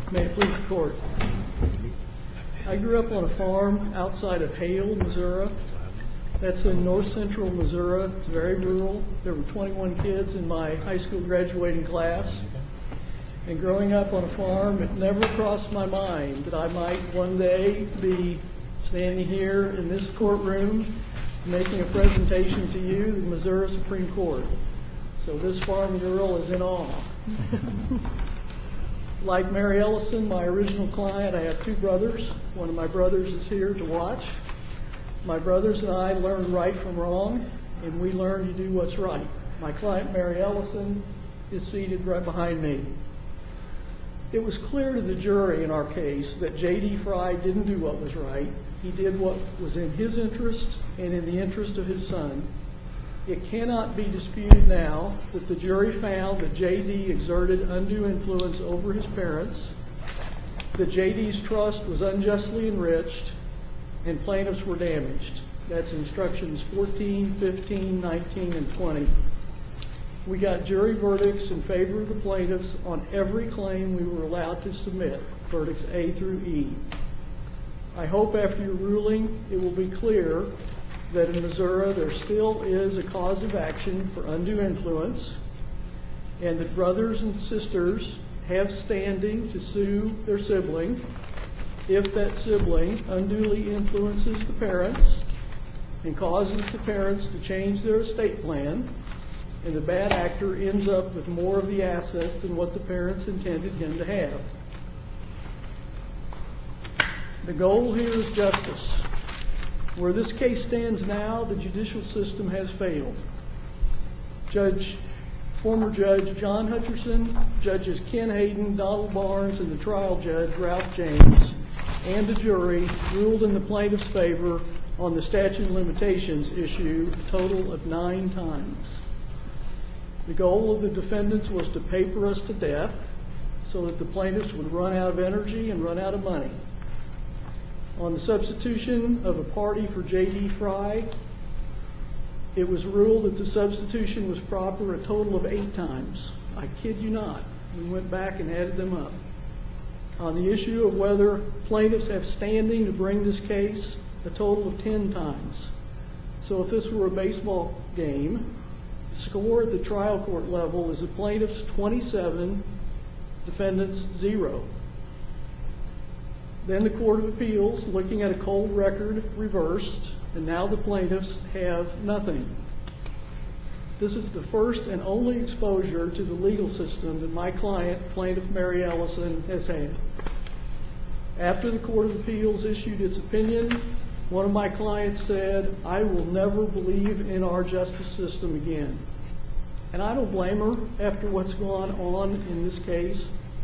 May it please the court. I grew up on a farm outside of Hale, Missouri. That's in north central Missouri. It's very rural. There were 21 kids in my high school graduating class. And growing up on a farm, it never crossed my mind that I might one day be standing here in this courtroom making a presentation to you, the Missouri Supreme Court. So this farm girl is in awe. Like Mary Ellison, my original client, I have two brothers. One of my brothers is here to watch. My brothers and I learned right from wrong, and we learned to do what's right. My client, Mary Ellison, is seated right behind me. It was clear to the jury in our case that J.D. Fry didn't do what was right. He did what was in his interest and in the interest of his son. It cannot be disputed now that the jury found that J.D. exerted undue influence over his parents, that J.D.'s trust was unjustly enriched, and plaintiffs were damaged. That's instructions 14, 15, 19, and 20. We got jury verdicts in favor of the plaintiffs on every claim we were allowed to submit, verdicts A through E. I hope after your ruling it will be clear that in Missouri there still is a cause of action for undue influence, and that brothers and sisters have standing to sue their sibling if that sibling unduly influences the parents and causes the parents to change their estate plan, and the bad actor ends up with more of the assets than what the parents intended him to have. The goal here is justice. Where this case stands now, the judicial system has failed. Former Judge John Hutcherson, Judges Ken Hayden, Donald Barnes, and the trial judge, Ralph James, and the jury ruled in the plaintiff's favor on the statute of limitations issue a total of 9 times. The goal of the defendants was to paper us to death so that the plaintiffs would run out of energy and run out of money. On the substitution of a party for J.D. Fry, it was ruled that the substitution was proper a total of 8 times. I kid you not. We went back and added them up. On the issue of whether plaintiffs have standing to bring this case, a total of 10 times. So if this were a baseball game, the score at the trial court level is the plaintiffs 27, defendants 0. Then the Court of Appeals, looking at a cold record, reversed, and now the plaintiffs have nothing. This is the first and only exposure to the legal system that my client, Plaintiff Mary Ellison, has had. After the Court of Appeals issued its opinion, one of my clients said, "I will never believe in our justice system again." And I don't blame her after what's gone on in this case.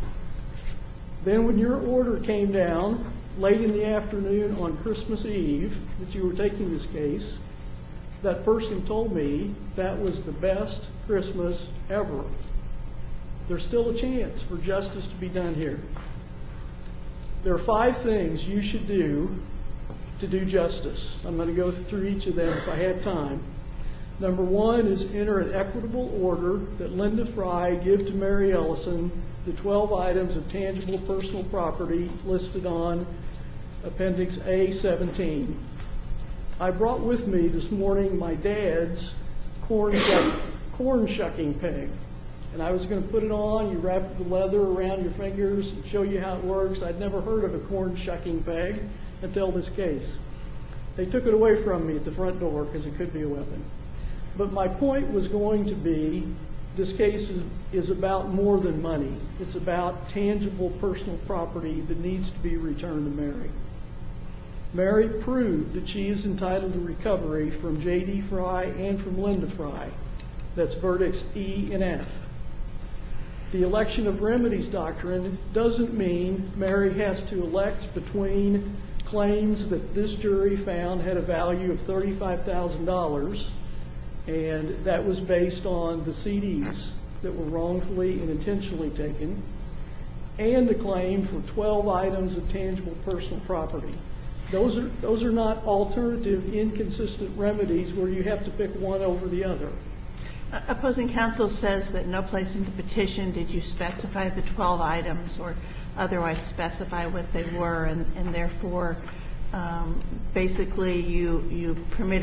Then when your order came down late in the afternoon on Christmas Eve that you were taking this case, that person told me that was the best Christmas ever. There's still a chance for justice to be done here. There are 5 things you should do to do justice. I'm going to go through each of them if I have time. Number 1 is enter an equitable order that Linda Fry give to Mary Ellison the 12 items of tangible personal property listed on Appendix A-17. I brought with me this morning my dad's corn shucking peg. And I was going to put it on. You wrap the leather around your fingers and show you how it works. I'd never heard of a corn shucking peg until this case. They took it away from me at the front door because it could be a weapon. But my point was going to be this case is about more than money. It's about tangible personal property that needs to be returned to Mary. Mary proved that she is entitled to recovery from J.D. Fry and from Linda Fry. That's verdicts E and F. The election of remedies doctrine doesn't mean Mary has to elect between claims that this jury found had a value of $35,000, and that was based on the CDs that were wrongfully and intentionally taken, and the claim for 12 items of tangible personal property. Those are not alternative, inconsistent remedies where you have to pick one over the other. Opposing counsel says that no place in the petition did you specify the 12 items or otherwise specify what they were, and therefore basically you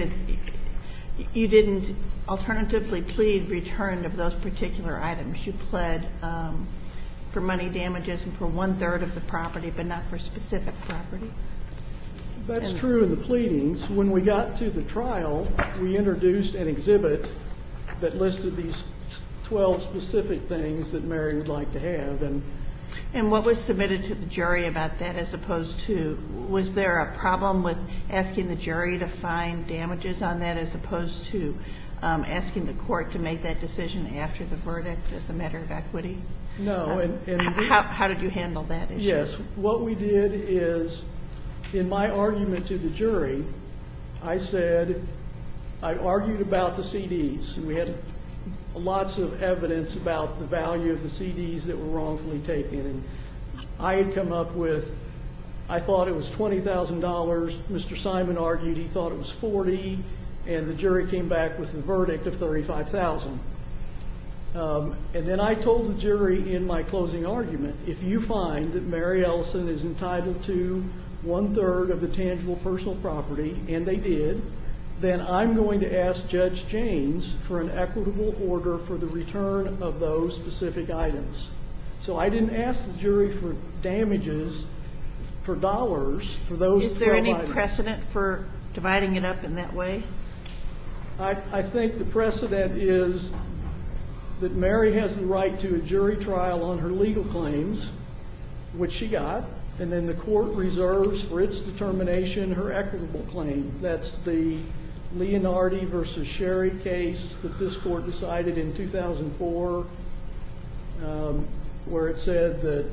didn't alternatively plead return of those particular items. You pled for money damages and for 1/3 of the property, but not for specific property. That's true in the pleadings. When we got to the trial, we introduced an exhibit that listed these 12 specific things that Mary would like to have. And what was submitted to the jury about that, as opposed to, was there a problem with asking the jury to find damages on that as opposed to asking the court to make that decision after the verdict as a matter of equity? No. How did you handle that issue? Yes. What we did is, in my argument to the jury, I argued about the CDs, and we had lots of evidence about the value of the CDs that were wrongfully taken. And I had come up with, I thought it was $20,000. Mr. Simon argued he thought it was $40,000, and the jury came back with a verdict of $35,000. And then I told the jury in my closing argument, if you find that Mary Ellison is entitled to 1/3 of the tangible personal property, and they did, then I'm going to ask Judge James for an equitable order for the return of those specific items. So I didn't ask the jury for damages for dollars for those 12 items. Is there any precedent for dividing it up in that way? I think the precedent is that Mary has the right to a jury trial on her legal claims, which she got, and then the court reserves for its determination her equitable claim. That's the Leonardi versus Sherry case that this court decided in 2004, where it said that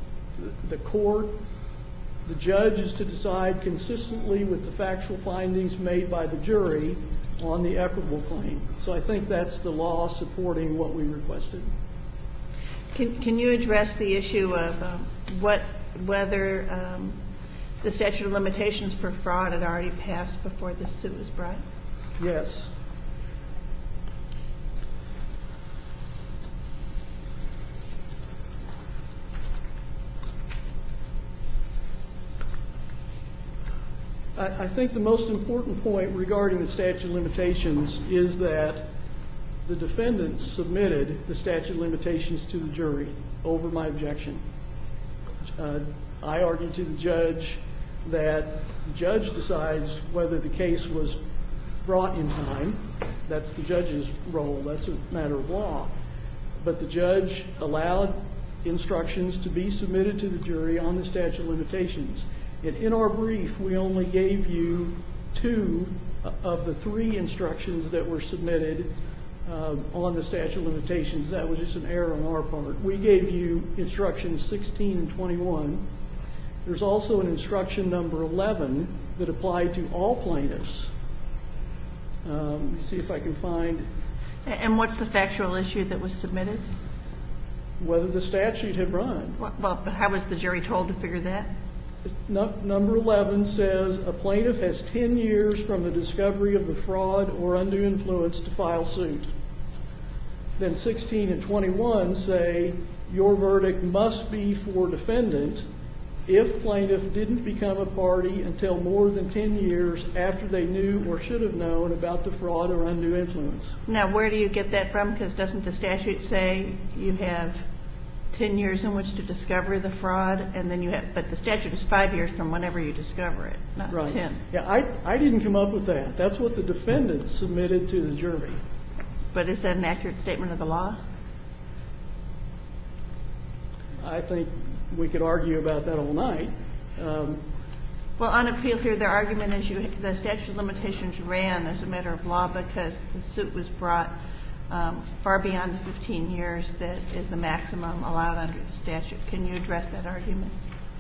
the judge is to decide consistently with the factual findings made by the jury on the equitable claim. So I think that's the law supporting what we requested. Can you address the issue of whether the statute of limitations for fraud had already passed before this suit was brought? Yes. I think the most important point regarding the statute of limitations is that the defendants submitted the statute of limitations to the jury over my objection. I argued to the judge that the judge decides whether the case was brought in time. That's the judge's role. That's a matter of law. But the judge allowed instructions to be submitted to the jury on the statute of limitations. And in our brief, we only gave you 2 of the 3 instructions that were submitted on the statute of limitations. That was just an error on our part. We gave you instructions 16 and 21. There's also an instruction number 11 that applied to all plaintiffs. Let me see if I can find. And what's the factual issue that was submitted? Whether the statute had run. Well, how was the jury told to figure that? Number 11 says a plaintiff has 10 years from the discovery of the fraud or undue influence to file suit. Then 16 and 21 say your verdict must be for defendant if plaintiff didn't become a party until more than 10 years after they knew or should have known about the fraud or undue influence. Now, where do you get that from? Because doesn't the statute say you have 10 years in which to discover the fraud, and then but the statute is 5 years from whenever you discover it, not right. 10. Yeah, I didn't come up with that. That's what the defendants submitted to the jury. But is that an accurate statement of the law? I think we could argue about that all night. Well, on appeal here, their argument is the statute of limitations ran as a matter of law because the suit was brought far beyond the 15 years that is the maximum allowed under the statute. Can you address that argument?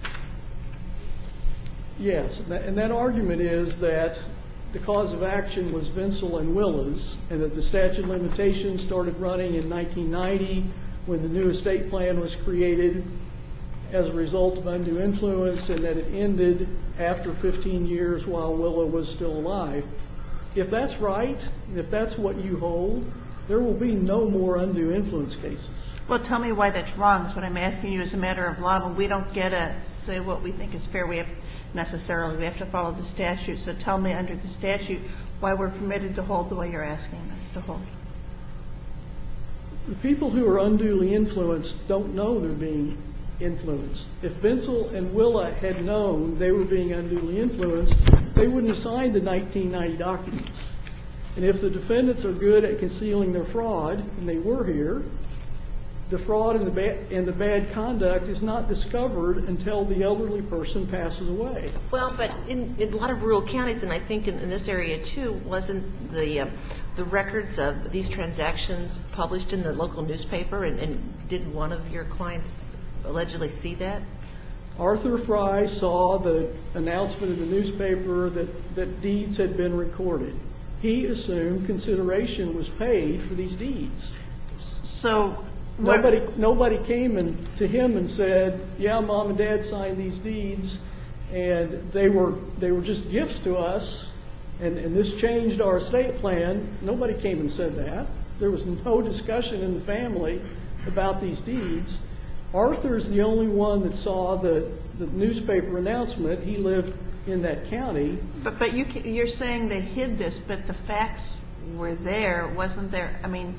Yes, and that argument is that the cause of action was Vinsel and Willis, and that the statute of limitations started running in 1990 when the new estate plan was created as a result of undue influence, and that it ended after 15 years while Willow was still alive. If that's right, if that's what you hold, There will be no more undue influence cases. Well, tell me why that's wrong is what I'm asking you as a matter of law. When we don't get to say what we think is fair, we have to follow the statute. So tell me under the statute why we're permitted to hold the way you're asking us to hold. The people who are unduly influenced don't know they're being influenced. If Vinsel and Willa had known they were being unduly influenced, they wouldn't have signed the 1990 documents. And if the defendants are good at concealing their fraud, and they were here, the fraud and the bad conduct is not discovered until the elderly person passes away. Well, but in a lot of rural counties, and I think in this area too, wasn't the records of these transactions published in the local newspaper, and did one of your clients allegedly see that? Arthur Fry saw the announcement in the newspaper that deeds had been recorded. He assumed consideration was paid for these deeds. So nobody came to him and said, "Yeah, Mom and Dad signed these deeds, and they were just gifts to us, and this changed our estate plan." Nobody came and said that. There was no discussion in the family about these deeds. Arthur's the only one that saw the newspaper announcement. He lived in that county. But you're saying they hid this, but the facts were there, wasn't there? I mean,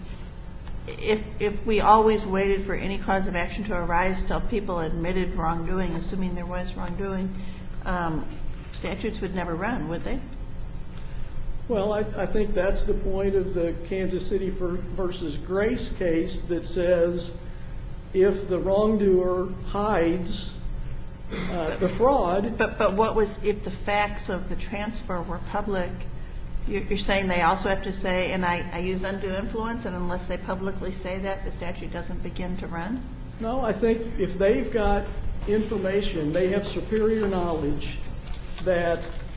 if we always waited for any cause of action to arise till people admitted wrongdoing, assuming there was wrongdoing, statutes would never run, would they? Well, I think that's the point of the Kansas City versus Grace case that says if the wrongdoer hides the fraud. But what was if the facts of the transfer were public? You're saying they also have to say, and I used undue influence, and unless they publicly say that, the statute doesn't begin to run? No, I think if they've got information, they have superior knowledge that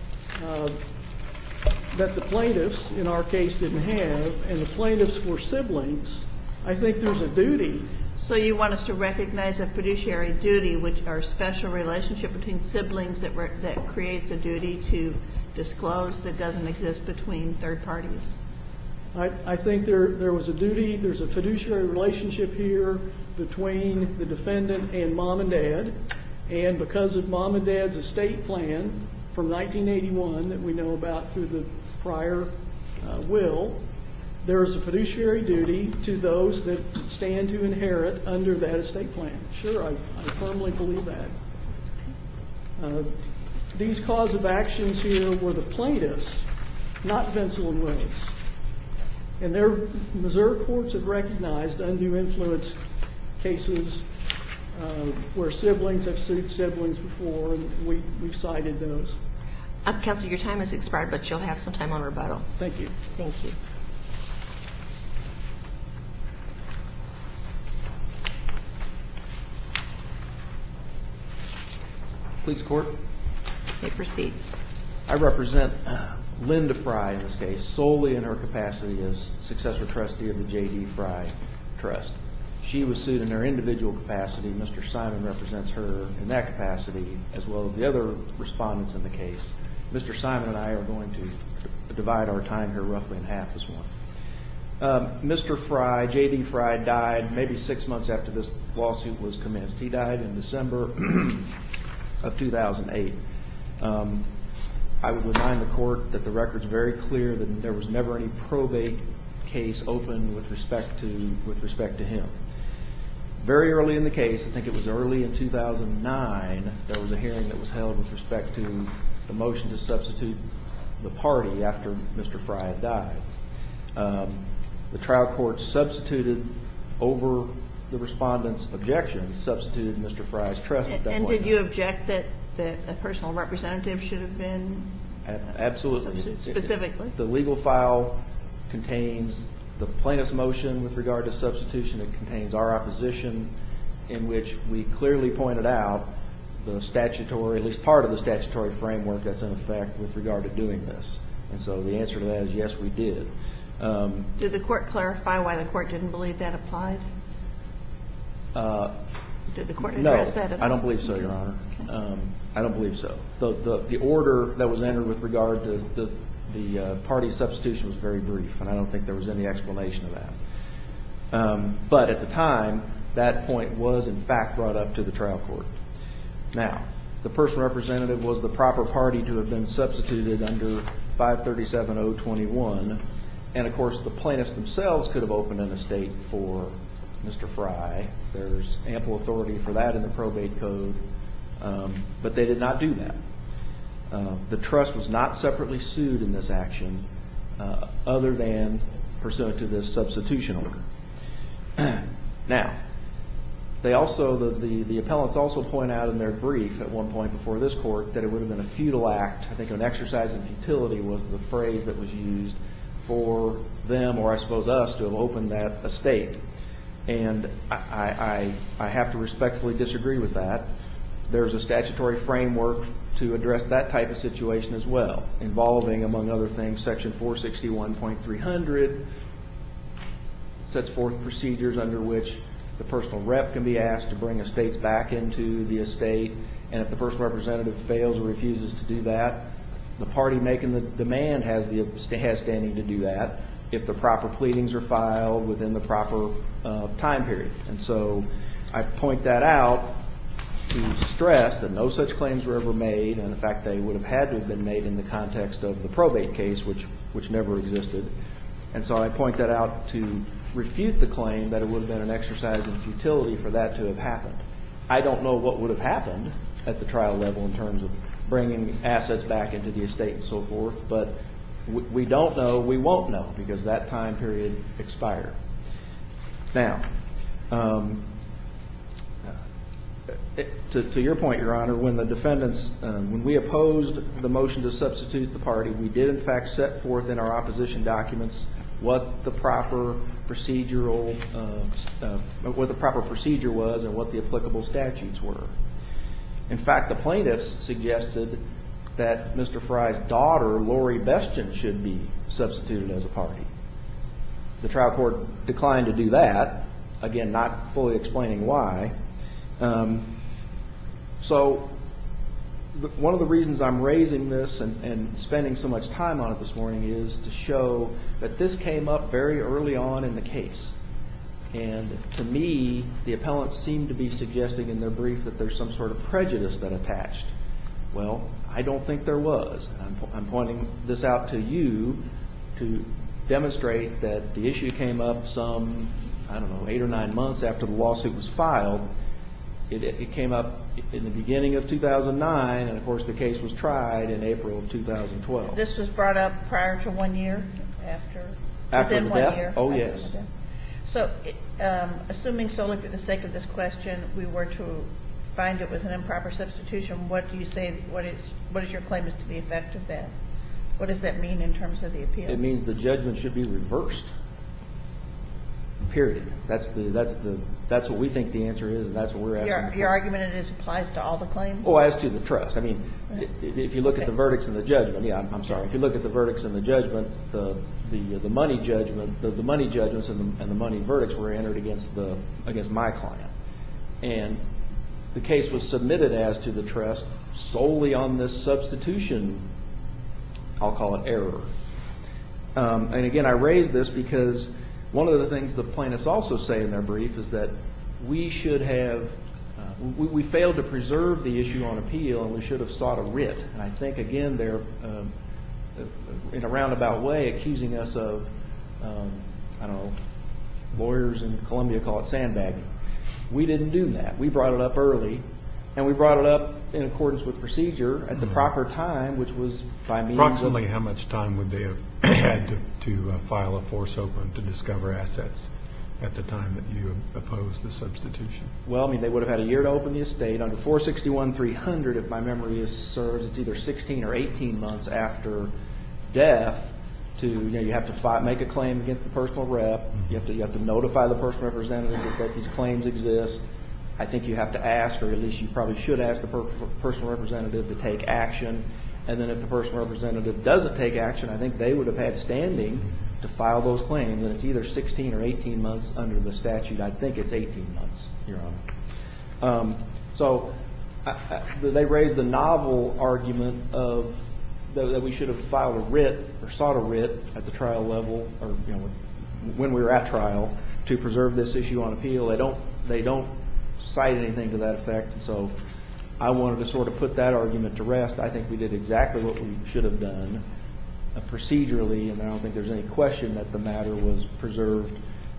the plaintiffs, in our case, didn't have, and the plaintiffs were siblings, I think there's a duty. So you want us to recognize a fiduciary duty, which are a special relationship between siblings that creates a duty to disclose that doesn't exist between third parties? I think there was a duty, there's a fiduciary relationship here between the defendant and Mom and Dad, and because of Mom and Dad's estate plan from 1981 that we know about through the prior will, there is a fiduciary duty to those that stand to inherit under that estate plan. Sure, I firmly believe that. These cause of actions here were the plaintiffs, not Vinsel and Willis. And their Missouri courts have recognized undue influence cases where siblings have sued siblings before, and we've cited those. Counsel, your time has expired, but you'll have some time on rebuttal. Thank you. Thank you. Please, Court. You may proceed. I represent Linda Fry in this case, solely in her capacity as successor trustee of the J.D. Fry Trust. She was sued in her individual capacity. Mr. Simon represents her in that capacity, as well as the other respondents in the case. Mr. Simon and I are going to divide our time here roughly in half this morning. Mr. Fry, J.D. Fry, died maybe 6 months after this lawsuit was commenced. He died in December of 2008. I would remind the court that the record's very clear that there was never any probate case open with respect to him. Very early in the case, I think it was early in 2009, there was a hearing that was held with respect to the motion to substitute the party after Mr. Fry had died. The trial court substituted over the respondent's objections, substituted Mr. Fry's trust at that point. And did you object that a personal representative should have been? Absolutely. Specifically? The legal file contains the plaintiff's motion with regard to substitution. It contains our opposition, in which we clearly pointed out the statutory, at least part of the statutory framework that's in effect with regard to doing this. And so the answer to that is yes, we did. Did the court clarify why the court didn't believe that applied? Did the court address that at all? No, I don't believe so, Your Honor. I don't believe so. The order that was entered with regard to the party substitution was very brief, and I don't think there was any explanation of that. But at the time, that point was in fact brought up to the trial court. Now, the personal representative was the proper party to have been substituted under 537-021, and of course the plaintiffs themselves could have opened an estate for Mr. Fry. There's ample authority for that in the probate code, but they did not do that. The trust was not separately sued in this action other than pursuant to this substitution order. Now, they also, the appellants also point out in their brief at one point before this court that it would have been a futile act. I think an exercise in futility was the phrase that was used for them, or I suppose us, to have opened that estate. And I have to respectfully disagree with that. There's a statutory framework to address that type of situation as well, involving, among other things, Section 461.300 sets forth procedures under which the personal rep can be asked to bring estates back into the estate, and if the personal representative fails or refuses to do that, the party making the demand has standing to do that if the proper pleadings are filed within the proper time period. And so I point that out to stress that no such claims were ever made, and in fact they would have had to have been made in the context of the probate case, which never existed. And so I point that out to refute the claim that it would have been an exercise in futility for that to have happened. I don't know what would have happened at the trial level in terms of bringing assets back into the estate and so forth, but we don't know, we won't know, because that time period expired. Now, to your point, Your Honor, when the defendants, when we opposed the motion to substitute the party, we did in fact set forth in our opposition documents what the proper procedure was and what the applicable statutes were. In fact, the plaintiffs suggested that Mr. Fry's daughter, Lori Bestian, should be substituted as a party. The trial court declined to do that, again, not fully explaining why. So one of the reasons I'm raising this and spending so much time on it this morning is to show that this came up very early on in the case. And to me, the appellants seem to be suggesting in their brief that there's some sort of prejudice that attached. Well, I don't think there was. I'm pointing this out to you to demonstrate that the issue came up some, 8 or 9 months after the lawsuit was filed. It came up in the beginning of 2009, and of course the case was tried in April of 2012. This was brought up prior to 1 year? After within the 1 death? year? Oh, yes. So, assuming solely for the sake of this question, we were to find it was an improper substitution, what do you say, what is your claim as to the effect of that? What does that mean in terms of the appeal? It means the judgment should be reversed. Period. That's what we think the answer is, and that's what we're asking. Your argument is it applies to all the claims? Oh, as to the trust. I mean, if you look at the verdicts and the judgment, I'm sorry. If you look at the verdicts and the judgment, the money judgment, the money judgments and the money verdicts were entered against my client, and the case was submitted as to the trust solely on this substitution. I'll call it error. And again, I raise this because one of the things the plaintiffs also say in their brief is that we should have, we failed to preserve the issue on appeal, and we should have sought a writ. And I think, again, they're, in a roundabout way, accusing us of, lawyers in Columbia call it sandbagging. We didn't do that. We brought it up early, and we brought it up in accordance with procedure at the proper time, which was by means of... Approximately how much time would they have had to file a force open to discover assets at the time that you opposed the substitution? Well, I mean, they would have had a year to open the estate. Under 461-300, if my memory serves, it's either 16 or 18 months after death to, you have to make a claim against the personal rep. You have to notify the personal representative that these claims exist. I think you have to ask, or at least you probably should ask the personal representative to take action. And then if the personal representative doesn't take action, I think they would have had standing to file those claims. And it's either 16 or 18 months under the statute. I think it's 18 months, Your Honor. So they raised the novel argument of that we should have filed a writ or sought a writ at the trial level, or when we were at trial, to preserve this issue on appeal. They don't cite anything to that effect, and so I wanted to sort of put that argument to rest. I think we did exactly what we should have done procedurally, and I don't think there's any question that the matter was preserved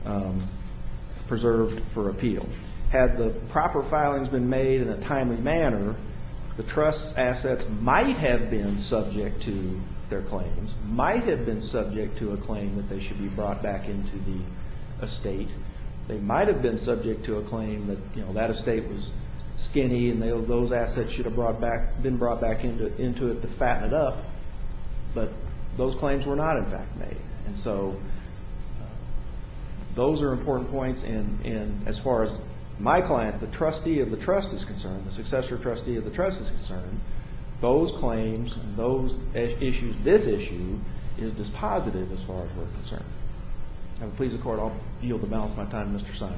for appeal. Had the proper filings been made in a timely manner, the trust's assets might have been subject to their claims, might have been subject to a claim that they should be brought back into the estate. They might have been subject to a claim that that estate was skinny and those assets should have been brought back into it to fatten it up, but those claims were not in fact made. And so those are important points, and as far as my client, the trustee of the trust is concerned, the successor trustee of the trust is concerned, those claims and those issues, this issue is dispositive as far as we're concerned. And please, the court, I'll yield the balance of my time to Mr. Simon.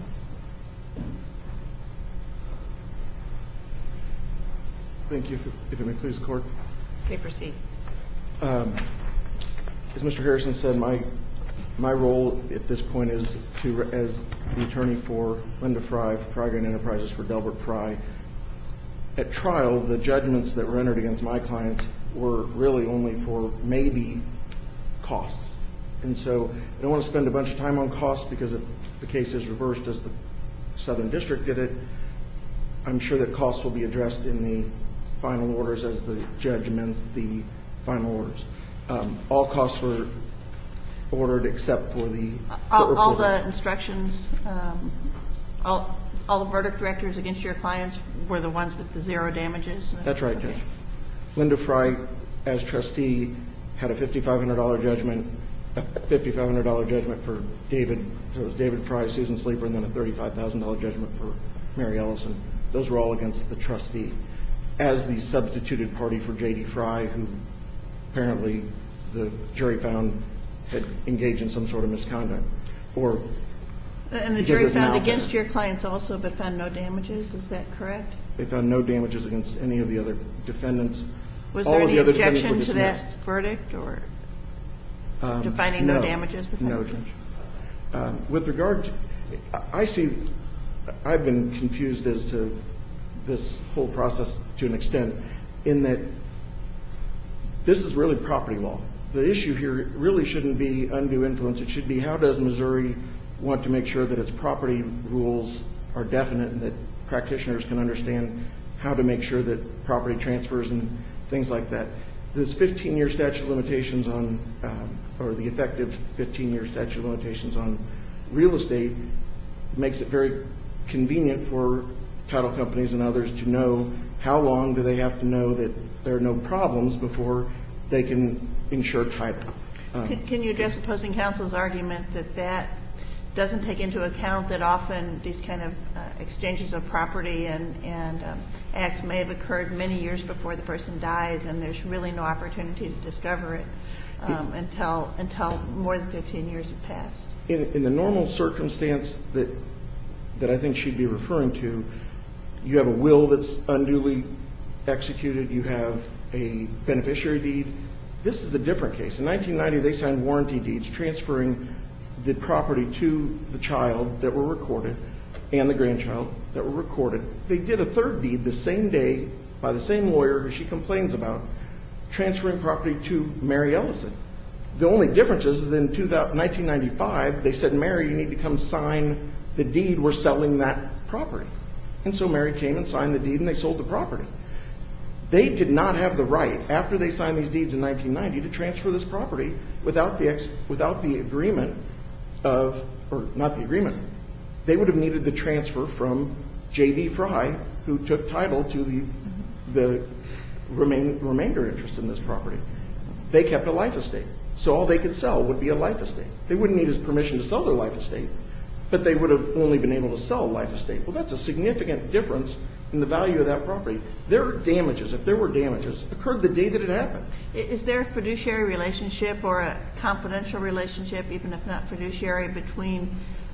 Thank you. If it may please the court. You may proceed. As Mr. Harrison said, my role at this point is as the attorney for Linda Fry, Frygrant Enterprises for Delbert Fry. At trial, the judgments that were entered against my clients were really only for maybe costs. And so I don't want to spend a bunch of time on costs, because if the case is reversed as the Southern District did it, I'm sure that costs will be addressed in the final orders as the judge amends the final orders. All costs were ordered except for the all the instructions, all the verdict directors against your clients were the ones with the zero damages? That's right, Judge. Linda Fry, as trustee, had a $5,500 judgment, for David. So it was David Fry, Susan Sleeper, and then a $35,000 judgment for Mary Ellison. Those were all against the trustee. As the substituted party for J.D. Fry, who apparently the jury found had engaged in some sort of misconduct. And the jury found against your clients also, but found no damages, is that correct? They found no damages against any of the other defendants. Was there any objection to that verdict, or to finding no damages? No, Judge. With regard to, I've been confused as to this whole process to an extent, in that this is really property law. The issue here really shouldn't be undue influence. It should be, how does Missouri want to make sure that its property rules are definite and that practitioners can understand how to make sure that property transfers and things like that. This 15-year statute of limitations on, or the effective 15-year statute of limitations on real estate makes it very convenient for title companies and others to know how long do they have to know that there are no problems before they can insure title. Can you address opposing counsel's argument that doesn't take into account that often these kind of exchanges of property and acts may have occurred many years before the person dies, and there's really no opportunity to discover it until more than 15 years have passed? In the normal circumstance that I think she'd be referring to, you have a will that's unduly executed, you have a beneficiary deed. This is a different case. In 1990, they signed warranty deeds transferring the property to the child that were recorded and the grandchild that were recorded. They did a third deed the same day by the same lawyer who she complains about, transferring property to Mary Ellison. The only difference is that in 1995, they said, Mary, you need to come sign the deed. We're selling that property. And so Mary came and signed the deed, and they sold the property. They did not have the right, after they signed these deeds in 1990, to transfer this property without the agreement of, or not the agreement. They would have needed the transfer from J.D. Fry, who took title to the remainder interest in this property. They kept a life estate. So all they could sell would be a life estate. They wouldn't need his permission to sell their life estate, but they would have only been able to sell a life estate. Well, that's a significant difference in the value of that property. Their damages, if there were damages, occurred the day that it happened. Is there a fiduciary relationship or a confidential relationship, even if not fiduciary, between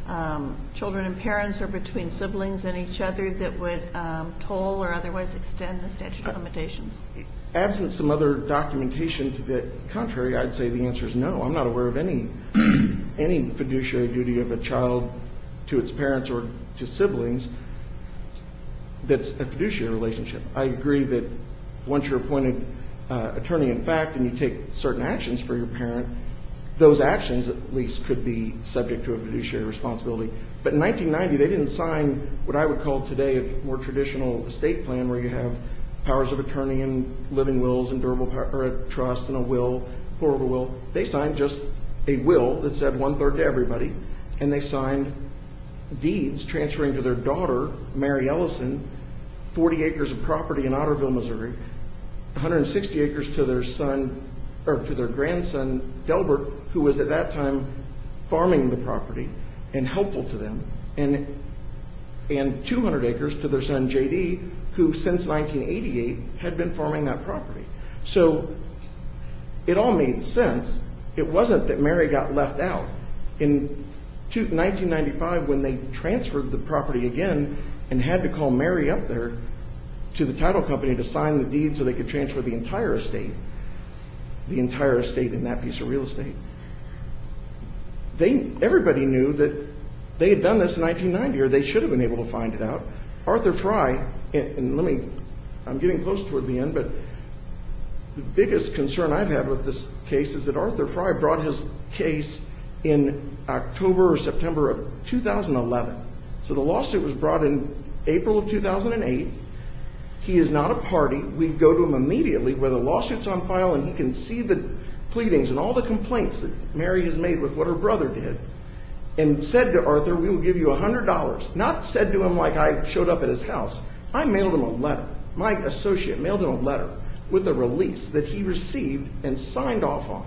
children and parents or between siblings and each other that would toll or otherwise extend the statute of limitations? Absent some other documentation to the contrary, I'd say the answer is no. I'm not aware of any fiduciary duty of a child to its parents or to siblings that's a fiduciary relationship. I agree that once you're appointed attorney in fact and you take certain actions for your parent, those actions at least could be subject to a fiduciary responsibility. But in 1990, they didn't sign what I would call today a more traditional estate plan where you have powers of attorney and living wills and durable or a trust and a will, portable will. They signed just a will that said 1/3 to everybody, and they signed deeds transferring to their daughter, Mary Ellison, 40 acres of property in Otterville, Missouri, 160 acres to their son, or to their grandson, Delbert, who was at that time farming the property and helpful to them, and 200 acres to their son, J.D., who since 1988 had been farming that property. So it all made sense. It wasn't that Mary got left out. In 1995, when they transferred the property again and had to call Mary up there to the title company to sign the deed so they could transfer the entire estate in that piece of real estate, everybody knew that they had done this in 1990, or they should have been able to find it out. Arthur Fry, and I'm getting close toward the end, but the biggest concern I've had with this case is that Arthur Fry brought his case in October or September of 2011. So the lawsuit was brought in April of 2008. He is not a party. We go to him immediately where the lawsuit's on file and he can see the pleadings and all the complaints that Mary has made with what her brother did, and said to Arthur, we will give you $100. Not said to him like I showed up at his house. I mailed him a letter. My associate mailed him a letter with a release that he received and signed off on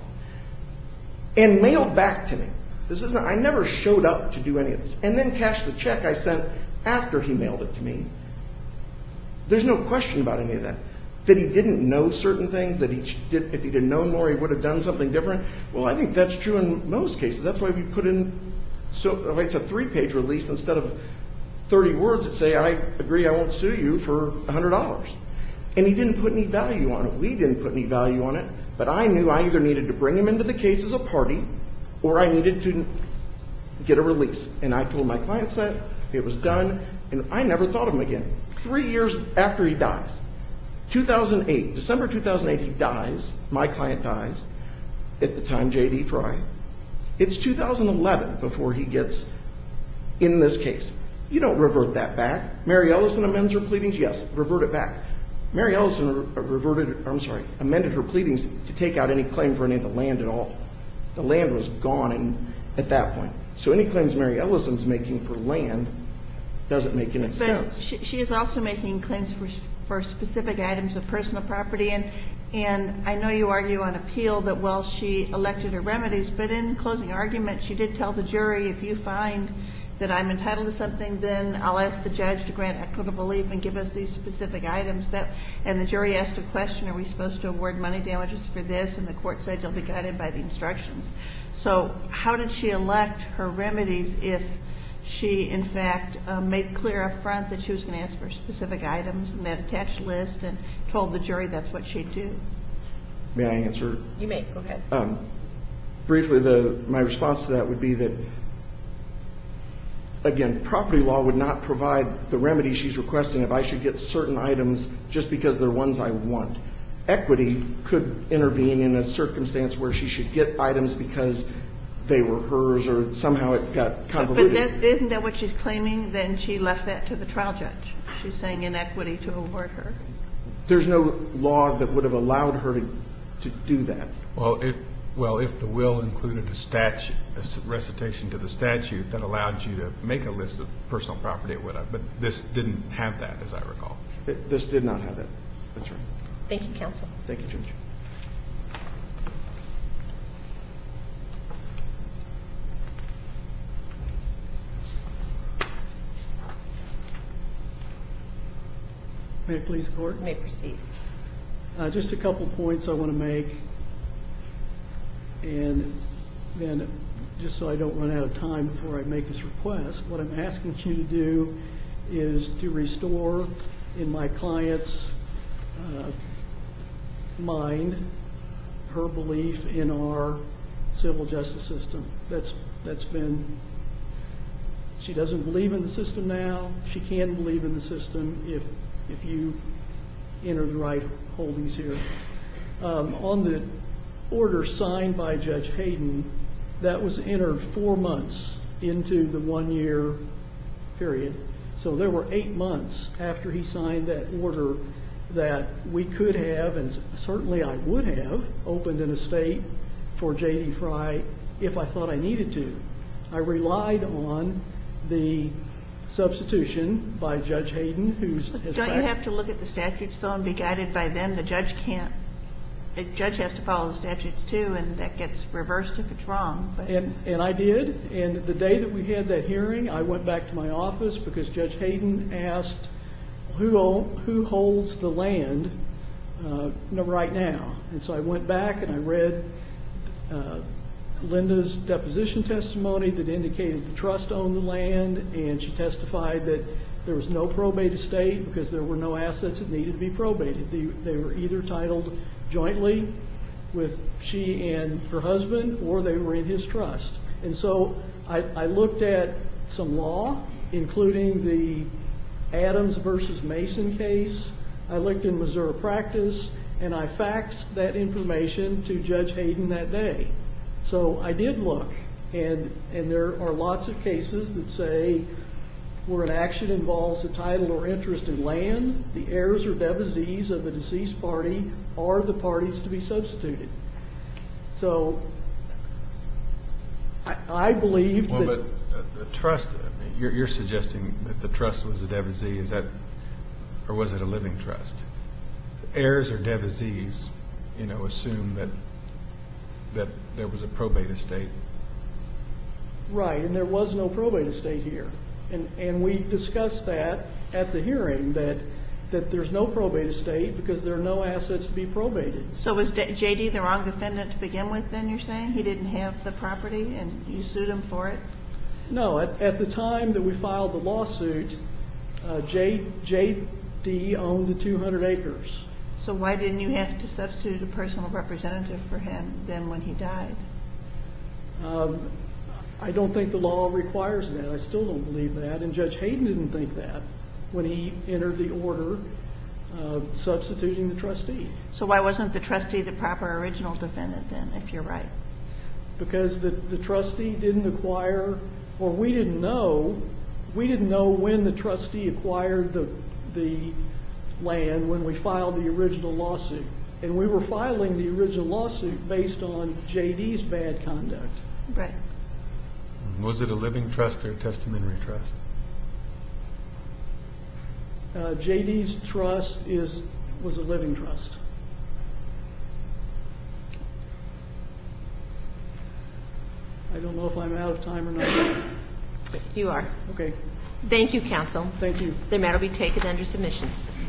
and mailed back to me. I never showed up to do any of this. And then cashed the check I sent after he mailed it to me. There's no question about any of that. That he didn't know certain things, that if he'd have known more, he would have done something different. Well, I think that's true in most cases. That's why we put in, so it's a 3-page release instead of 30 words that say, I agree I won't sue you for $100. And he didn't put any value on it. We didn't put any value on it. But I knew I either needed to bring him into the case as a party or I needed to get a release. And I told my clients that. It was done. And I never thought of him again. 3 years after he dies, 2008, December 2008, he dies. My client dies. At the time, J.D. Fry. It's 2011 before he gets in this case. You don't revert that back. Mary Ellison amends her pleadings? Yes, revert it back. Mary Ellison amended her pleadings to take out any claim for any of the land at all. The land was gone at that point. So any claims Mary Ellison's making for land doesn't make any sense. She is also making claims for specific items of personal property. And I know you argue on appeal that, well, she elected her remedies, but in closing argument, she did tell the jury, if you find that I'm entitled to something, then I'll ask the judge to grant equitable relief and give us these specific items. And the jury asked a question, are we supposed to award money damages for this? And the court said you'll be guided by the instructions. So how did she elect her remedies if she, in fact, made clear up front that she was going to ask for specific items in that attached list and told the jury that's what she'd do? May I answer? You may. Go ahead. Briefly, my response to that would be that, again, property law would not provide the remedy she's requesting if I should get certain items just because they're ones I want. Equity could intervene in a circumstance where she should get items because they were hers or somehow it got convoluted. But isn't that what she's claiming? Then she left that to the trial judge. She's saying inequity to award her. There's no law that would have allowed her to do that. Well, if the will included a recitation to the statute that allowed you to make a list of personal property, it would have. But this didn't have that, as I recall. This did not have that. That's right. Thank you, counsel. Thank you, Judge. May it please the court? You may proceed. Just a couple points I want to make. And then just so I don't run out of time before I make this request, what I'm asking you to do is to restore in my client's mind her belief in our civil justice system. That's been, she doesn't believe in the system now. She can believe in the system if you enter the right holdings here. On the order signed by Judge Hayden, that was entered 4 months into the 1-year period. So there were 8 months after he signed that order that we could have, and certainly I would have, opened an estate for J.D. Fry if I thought I needed to. I relied on the substitution by Judge Hayden, who's... Don't you have to look at the statutes, though, and be guided by them? The judge can't. The judge has to follow the statutes, too, and that gets reversed if it's wrong. But. And I did. And the day that we had that hearing, I went back to my office because Judge Hayden asked who holds the land right now. And so I went back and I read Linda's deposition testimony that indicated the trust owned the land, and she testified that there was no probate estate because there were no assets that needed to be probated. They were either titled jointly with she and her husband, or they were in his trust. And so I looked at some law, including the Adams versus Mason case. I looked in Missouri practice, and I faxed that information to Judge Hayden that day. So I did look, and there are lots of cases that say where an action involves a title or interest in land, the heirs or devotees of the deceased party are the parties to be substituted. So I believe that... Well, but the trust, you're suggesting that the trust was a devotee, is that, or was it a living trust? Heirs or devotees, assume that there was a probate estate. Right, and there was no probate estate here. And we discussed that at the hearing, that there's no probate estate because there are no assets to be probated. So was J.D. the wrong defendant to begin with, then, you're saying? He didn't have the property and you sued him for it? No, at the time that we filed the lawsuit, J.D. owned the 200 acres. So why didn't you have to substitute a personal representative for him then when he died? I don't think the law requires that. I still don't believe that. And Judge Hayden didn't think that when he entered the order substituting the trustee. So why wasn't the trustee the proper original defendant then, if you're right? Because the trustee didn't acquire, or we didn't know when the trustee acquired the land when we filed the original lawsuit. And we were filing the original lawsuit based on J.D.'s bad conduct. Right. Was it a living trust or a testamentary trust? J.D.'s trust was a living trust. I don't know if I'm out of time or not. You are. Okay. Thank you, counsel. Thank you. The matter will be taken under submission.